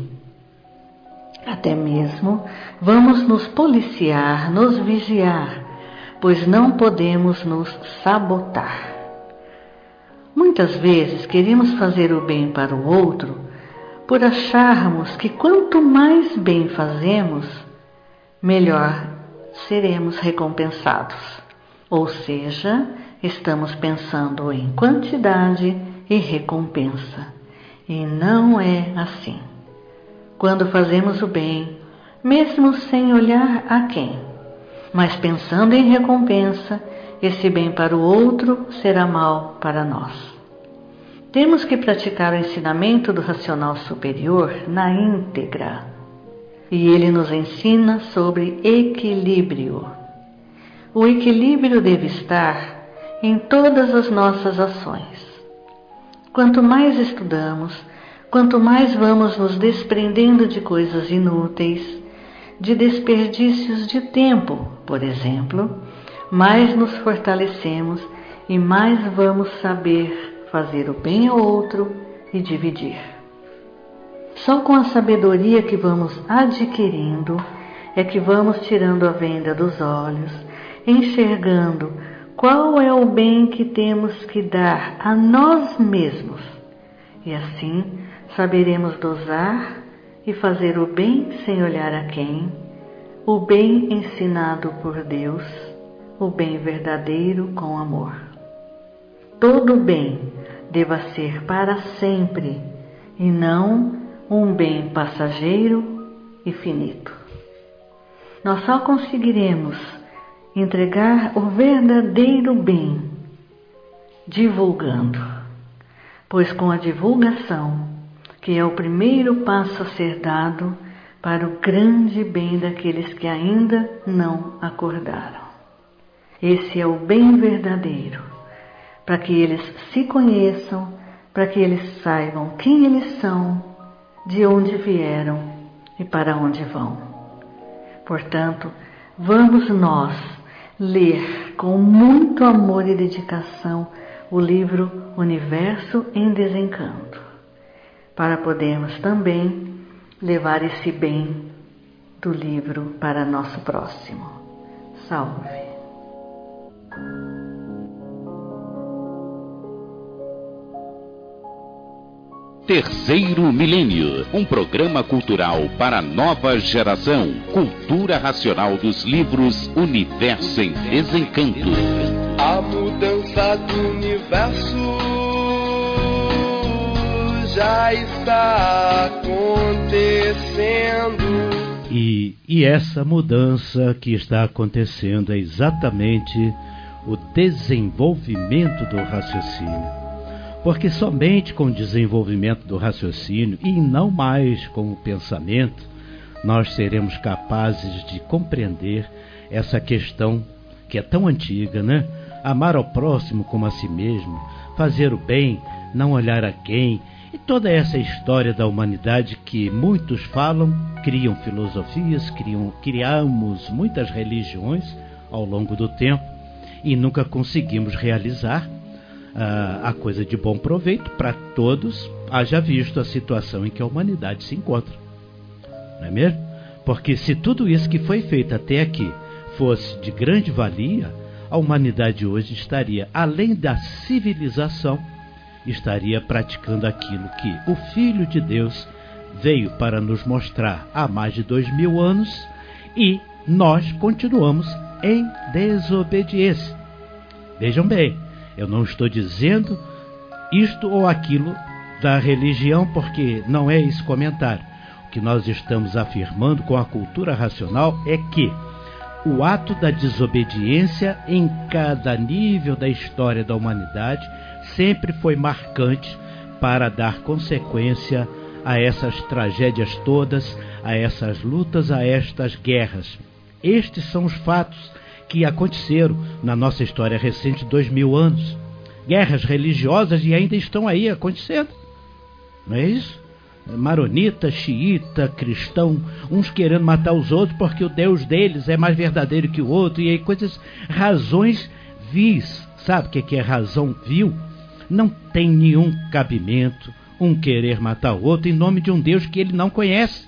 Até mesmo vamos nos policiar, nos vigiar, pois não podemos nos sabotar. Muitas vezes queremos fazer o bem para o outro por acharmos que quanto mais bem fazemos, melhor seremos recompensados. Ou seja, estamos pensando em quantidade e recompensa. E não é assim. Quando fazemos o bem, mesmo sem olhar a quem, mas pensando em recompensa, esse bem para o outro será mal para nós. Temos que praticar o ensinamento do racional superior na íntegra. E ele nos ensina sobre equilíbrio. O equilíbrio deve estar em todas as nossas ações. Quanto mais estudamos, quanto mais vamos nos desprendendo de coisas inúteis, de desperdícios de tempo, por exemplo, mais nos fortalecemos e mais vamos saber fazer o bem ao outro e dividir. Só com a sabedoria que vamos adquirindo é que vamos tirando a venda dos olhos, enxergando qual é o bem que temos que dar a nós mesmos. E assim saberemos dosar e fazer o bem sem olhar a quem, o bem ensinado por Deus, o bem verdadeiro com amor. Todo bem deva ser para sempre e não um bem passageiro e finito. Nós só conseguiremos entregar o verdadeiro bem divulgando, pois com a divulgação, que é o primeiro passo a ser dado para o grande bem daqueles que ainda não acordaram. Esse é o bem verdadeiro, para que eles se conheçam, para que eles saibam quem eles são, de onde vieram e para onde vão. Portanto, vamos nós ler com muito amor e dedicação o livro Universo em Desencanto, para podermos também levar esse bem do livro para nosso próximo. Salve! Terceiro Milênio, um programa cultural para a nova geração. Cultura racional dos livros Universo em Desencanto. A mudança do universo já está acontecendo. E, e essa mudança que está acontecendo é exatamente o desenvolvimento do raciocínio. Porque somente com o desenvolvimento do raciocínio, e não mais com o pensamento, nós seremos capazes de compreender essa questão que é tão antiga, né? Amar ao próximo como a si mesmo, fazer o bem, não olhar a quem, e toda essa história da humanidade que muitos falam, criam filosofias, criam, criamos muitas religiões ao longo do tempo e nunca conseguimos realizar a coisa de bom proveito para todos, haja visto a situação em que a humanidade se encontra. Não é mesmo? Porque se tudo isso que foi feito até aqui fosse de grande valia, a humanidade hoje estaria, além da civilização, estaria praticando aquilo que o Filho de Deus veio para nos mostrar há mais de dois mil anos, e nós continuamos em desobediência. Vejam bem, eu não estou dizendo isto ou aquilo da religião, porque não é esse comentário. O que nós estamos afirmando com a cultura racional é que o ato da desobediência em cada nível da história da humanidade sempre foi marcante para dar consequência a essas tragédias todas, a essas lutas, a estas guerras. Estes são os fatos que aconteceram na nossa história recente de dois mil anos. Guerras religiosas e ainda estão aí acontecendo. Não é isso? Maronita, xiita, cristão, uns querendo matar os outros porque o Deus deles é mais verdadeiro que o outro, e aí coisas, razões vis. Sabe o que é razão vil? Não tem nenhum cabimento um querer matar o outro em nome de um Deus que ele não conhece.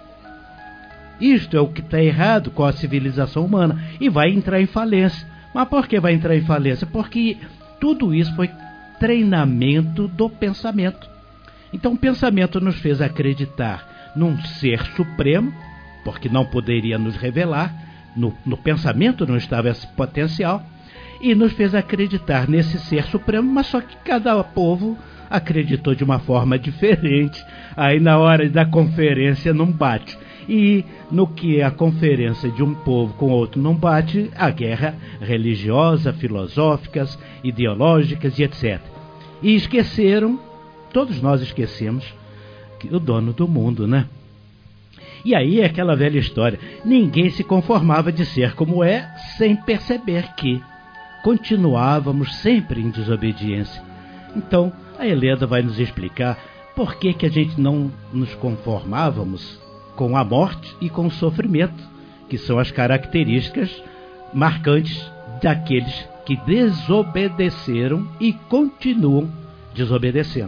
Isto é o que está errado com a civilização humana e vai entrar em falência. Mas por que vai entrar em falência? Porque tudo isso foi treinamento do pensamento. Então o pensamento nos fez acreditar num ser supremo, porque não poderia nos revelar, no, no pensamento não estava esse potencial, e nos fez acreditar nesse ser supremo, mas só que cada povo acreditou de uma forma diferente. Aí na hora da conferência não bate. E no que a conferência de um povo com outro não bate, a guerra religiosa, filosóficas, ideológicas e etcétera. E esqueceram, todos nós esquecemos, o dono do mundo, né? E aí é aquela velha história, ninguém se conformava de ser como é, sem perceber que continuávamos sempre em desobediência. Então, a Helena vai nos explicar por que que a gente não nos conformávamos com a morte e com o sofrimento, que são as características marcantes daqueles que desobedeceram e continuam desobedecendo.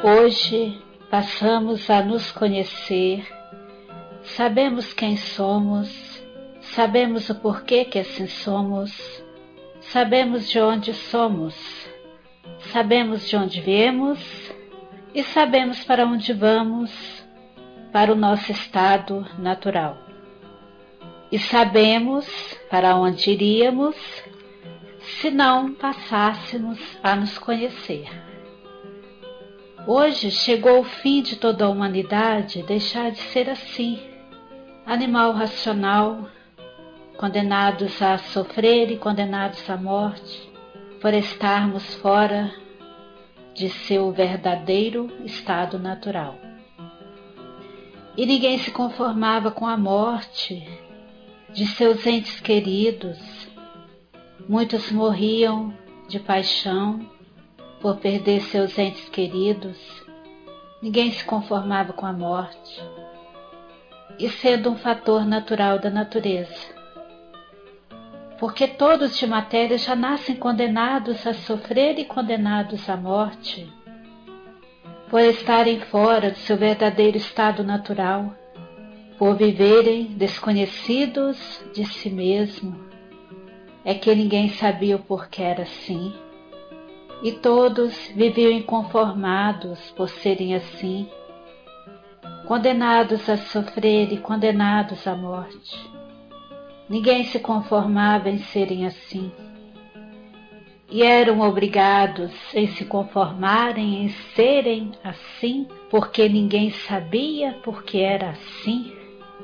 Hoje passamos a nos conhecer, sabemos quem somos, sabemos o porquê que assim somos, sabemos de onde somos, sabemos de onde viemos e sabemos para onde vamos, para o nosso estado natural. E sabemos para onde iríamos se não passássemos a nos conhecer. Hoje chegou o fim de toda a humanidade deixar de ser assim, animal racional, condenados a sofrer e condenados à morte, por estarmos fora de seu verdadeiro estado natural. E ninguém se conformava com a morte de seus entes queridos. Muitos morriam de paixão por perder seus entes queridos. Ninguém se conformava com a morte. E sendo um fator natural da natureza. Porque todos de matéria já nascem condenados a sofrer e condenados à morte, por estarem fora do seu verdadeiro estado natural, por viverem desconhecidos de si mesmo. É que ninguém sabia o porquê era assim, e todos viviam inconformados por serem assim, condenados a sofrer e condenados à morte. Ninguém se conformava em serem assim, e eram obrigados em se conformarem em serem assim, porque ninguém sabia por que era assim,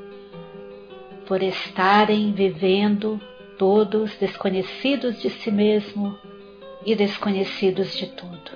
por estarem vivendo todos desconhecidos de si mesmo e desconhecidos de tudo.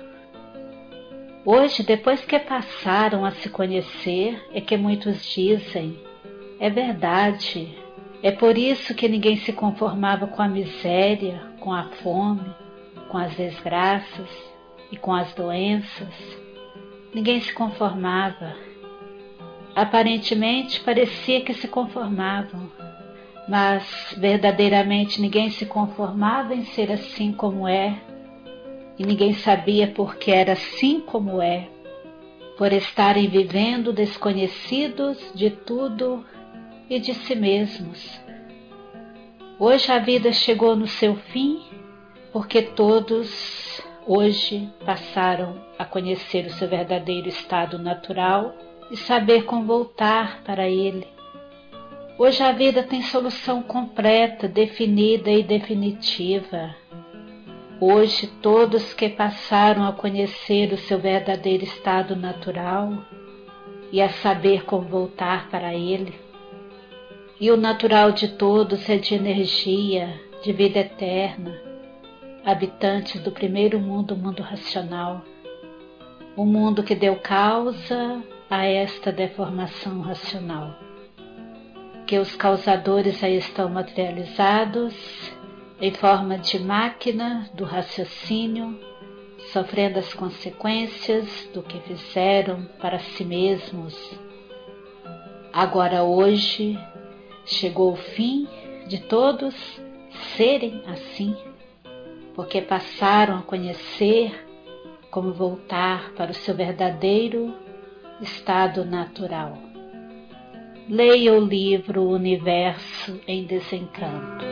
Hoje, depois que passaram a se conhecer, é que muitos dizem, é verdade, é por isso que ninguém se conformava com a miséria, com a fome, com as desgraças e com as doenças. Ninguém se conformava. Aparentemente parecia que se conformavam, mas verdadeiramente ninguém se conformava em ser assim como é, e ninguém sabia por que era assim como é, por estarem vivendo desconhecidos de tudo e de si mesmos. Hoje a vida chegou no seu fim, porque todos hoje passaram a conhecer o seu verdadeiro estado natural e saber como voltar para ele. Hoje a vida tem solução completa, definida e definitiva. Hoje todos que passaram a conhecer o seu verdadeiro estado natural e a saber como voltar para ele. E o natural de todos é de energia, de vida eterna, habitantes do primeiro mundo, o mundo racional, o mundo que deu causa a esta deformação racional, que os causadores aí estão materializados em forma de máquina do raciocínio, sofrendo as consequências do que fizeram para si mesmos. Agora hoje chegou o fim de todos serem assim, porque passaram a conhecer como voltar para o seu verdadeiro estado natural. Leia o livro Universo em Desencanto.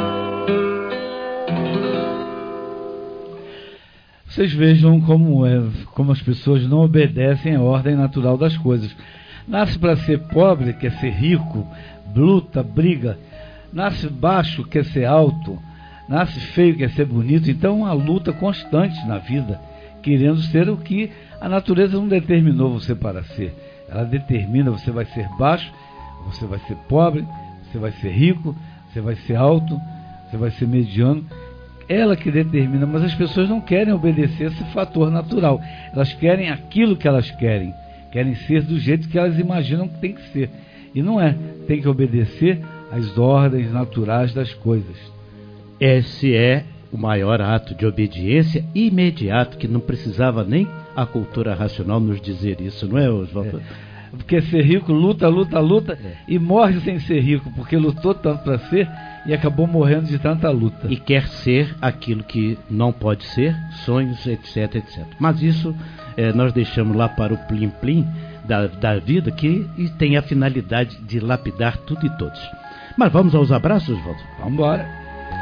Vocês vejam como, é, como as pessoas não obedecem à ordem natural das coisas. Nasce para ser pobre, quer ser rico, luta, briga. Nasce baixo, quer ser alto. Nasce feio, quer ser bonito. Então, uma luta constante na vida, querendo ser o que a natureza não determinou você para ser. Ela determina, você vai ser baixo, você vai ser pobre, você vai ser rico, você vai ser alto, você vai ser mediano. Ela que determina, mas as pessoas não querem obedecer esse fator natural. Elas querem aquilo que elas querem. Querem ser do jeito que elas imaginam que tem que ser. E não é. Tem que obedecer às ordens naturais das coisas. Esse é o maior ato de obediência imediato, que não precisava nem a cultura racional nos dizer isso, não é, Oswaldo? É. porque ser rico luta, luta, luta é. e morre sem ser rico, porque lutou tanto para ser e acabou morrendo de tanta luta. E quer ser aquilo que não pode ser, sonhos, etc, etcétera. Mas isso é, nós deixamos lá para o plim-plim da, da vida, que e tem a finalidade de lapidar tudo e todos. Mas vamos aos abraços, Walter? Vamos embora.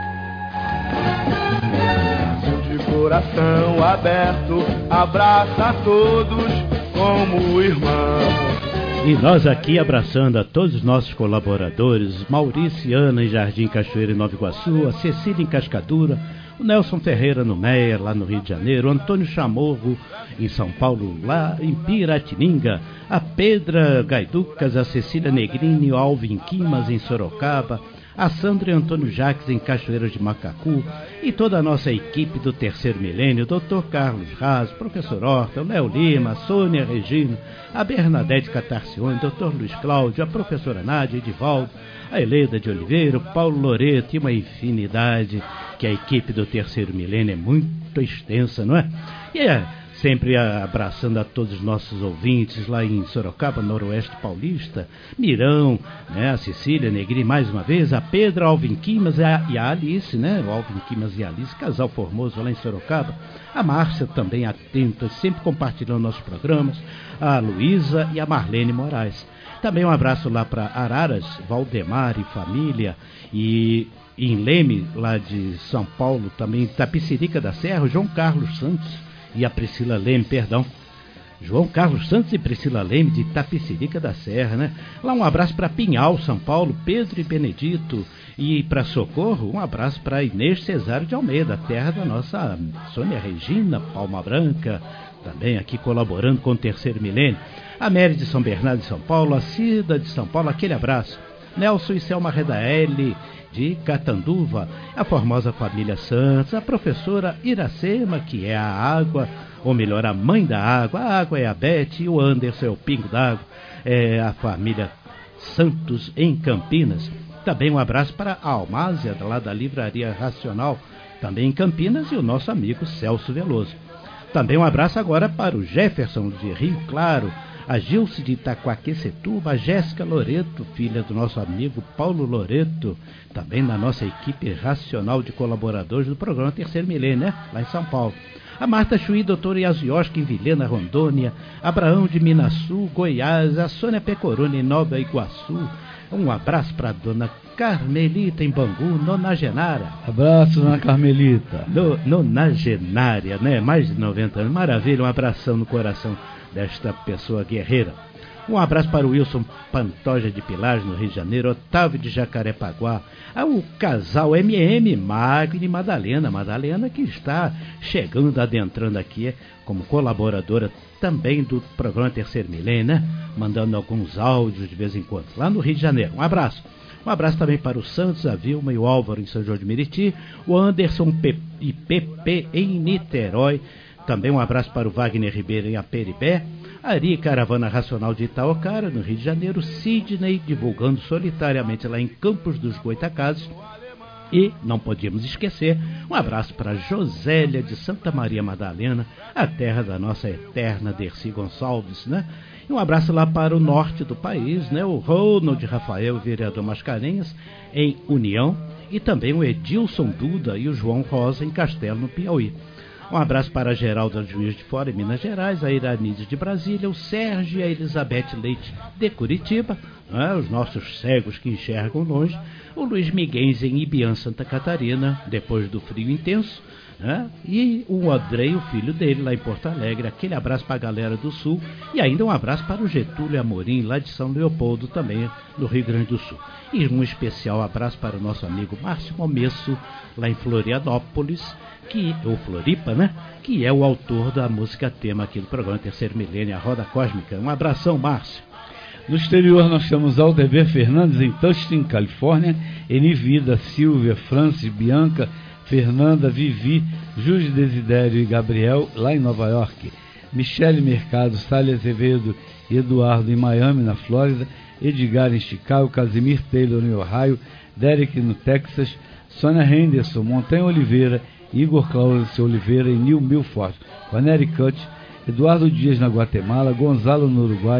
De coração aberto, abraça a todos como irmão. E nós aqui abraçando a todos os nossos colaboradores, Maurício e Ana em Jardim Cachoeira, em Nova Iguaçu, a Cecília em Cascadura, o Nelson Ferreira no Meia, lá no Rio de Janeiro, o Antônio Chamorro em São Paulo, lá em Piratininga, a Pedra Gaiducas, a Cecília Negrini, o Alvin Quimas em Sorocaba, a Sandra e Antônio Jaques em Cachoeira de Macacu, e toda a nossa equipe do Terceiro Milênio, doutor Carlos Raz, professor Horta, o Léo Lima, a Sônia Regina, a Bernadette Catarcione, doutor Luiz Cláudio, a professora Nádia Edivaldo, a Heleda de Oliveira, o Paulo Loreto e uma infinidade, que a equipe do Terceiro Milênio é muito extensa, não é? E é sempre abraçando a todos os nossos ouvintes lá em Sorocaba, Noroeste Paulista, Mirão, né, a Cecília Negri mais uma vez, a Pedra, Alvin Quimas e a, e a Alice, né, o Alvin Quimas e a Alice, casal formoso lá em Sorocaba, a Márcia também atenta, sempre compartilhando nossos programas, a Luísa e a Marlene Moraes. Também um abraço lá para Araras, Valdemar e família, e em Leme, lá de São Paulo, também Tapicirica da Serra, o João Carlos Santos e a Priscila Leme, perdão, João Carlos Santos e Priscila Leme de Tapicirica da Serra, né? Lá um abraço para Pinhal, São Paulo, Pedro e Benedito, e para Socorro, um abraço para Inês Cesário de Almeida, terra da nossa Sônia Regina, Palma Branca, também aqui colaborando com o Terceiro Milênio, a Mary de São Bernardo de São Paulo, a Cida de São Paulo, aquele abraço, Nelson e Selma Redaeli de Catanduva, a formosa família Santos, a professora Iracema, que é a água, ou melhor, a mãe da água, a água é a Bete e o Anderson é o pingo d'água, é a família Santos em Campinas. Também um abraço para a Almásia, lá da Livraria Racional, também em Campinas, e o nosso amigo Celso Veloso. Também um abraço agora para o Jefferson de Rio Claro, a Gilce de Itaquaquecetuba, a Jéssica Loreto, filha do nosso amigo Paulo Loreto, também na nossa equipe racional de colaboradores do programa Terceiro Milênio, né? Lá em São Paulo. A Marta Chuí, doutora Yazioski em Vilhena, Rondônia, Abraão de Minasul, Goiás, a Sônia Pecorone em Nova Iguaçu. Um abraço para a dona Carmelita em Bangu, nonagenária. Abraço, dona Carmelita. No, nonagenária, né? Mais de noventa anos. Maravilha, um abração no coração desta pessoa guerreira. Um abraço para o Wilson Pantoja de Pilares, no Rio de Janeiro, Otávio de Jacarepaguá, o casal M M, Magno e Madalena, Madalena que está chegando, adentrando aqui como colaboradora também do programa Terceiro Milênio, né? Mandando alguns áudios de vez em quando, lá no Rio de Janeiro. Um abraço. Um abraço também para o Santos, a Vilma e o Álvaro em São João de Meriti, o Anderson P e P P em Niterói. Também um abraço para o Wagner Ribeiro em Aperibé, Ari Caravana Racional de Itaocara, no Rio de Janeiro, Sidney divulgando solitariamente lá em Campos dos Goitacazes. E, não podíamos esquecer, um abraço para Josélia de Santa Maria Madalena, a terra da nossa eterna Dercy Gonçalves, né? E um abraço lá para o norte do país, né? O Ronald Rafael, vereador Mascarenhas, em União, e também o Edilson Duda e o João Rosa em Castelo, no Piauí. Um abraço para a Geralda Juiz de Fora, em Minas Gerais, a Iranide de Brasília, o Sérgio e a Elizabeth Leite de Curitiba, né, os nossos cegos que enxergam longe, o Luiz Miguel em Ibiã, Santa Catarina, depois do frio intenso, né, e o Andrei, o filho dele, lá em Porto Alegre. Aquele abraço para a galera do Sul, e ainda um abraço para o Getúlio Amorim, lá de São Leopoldo, também no Rio Grande do Sul. E um especial abraço para o nosso amigo Márcio Momesso, lá em Florianópolis, que, ou Floripa, né? Que é o autor da música tema aqui do programa Terceiro Milênio, a Roda Cósmica. Um abração, Márcio. No exterior nós temos Aldeber Fernandes em Tustin, Califórnia, Enivida, Silvia, Francis, Bianca, Fernanda, Vivi, Júlio Desidério e Gabriel, lá em Nova York. Michele Mercado, Sally Azevedo e Eduardo em Miami, na Flórida. Edgar em Chicago, Casimir Taylor em Ohio, Derek no Texas, Sônia Henderson, Montanha Oliveira, Igor Cláudio Oliveira em New Milford, Connecticut, Eduardo Dias na Guatemala, Gonzalo no Uruguai,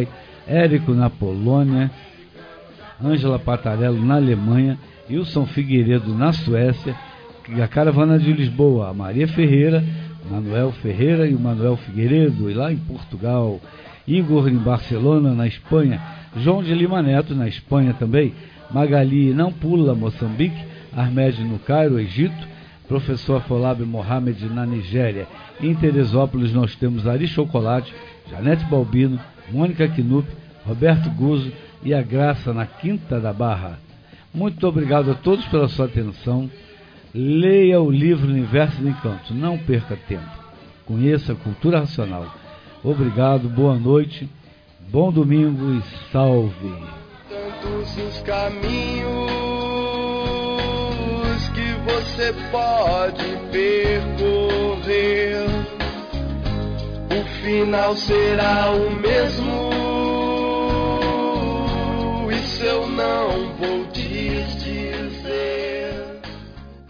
Érico na Polônia, Ângela Patarello na Alemanha, Wilson Figueiredo na Suécia, e a caravana de Lisboa, a Maria Ferreira, Manuel Ferreira e o Manuel Figueiredo, e lá em Portugal, Igor em Barcelona, na Espanha, João de Lima Neto na Espanha também, Magali Nampula, Moçambique, Armed no Cairo, Egito, Professor Afolabi Mohamed na Nigéria. Em Teresópolis nós temos Ari Chocolate, Janete Balbino, Mônica Knupp, Roberto Guzzo e a Graça na Quinta da Barra. Muito obrigado a todos pela sua atenção. Leia o livro Universo do Encanto, não perca tempo. Conheça a cultura racional. Obrigado, boa noite, bom domingo e salve. Tantos os caminhos que você pode percorrer, o final será o mesmo. Isso eu não vou te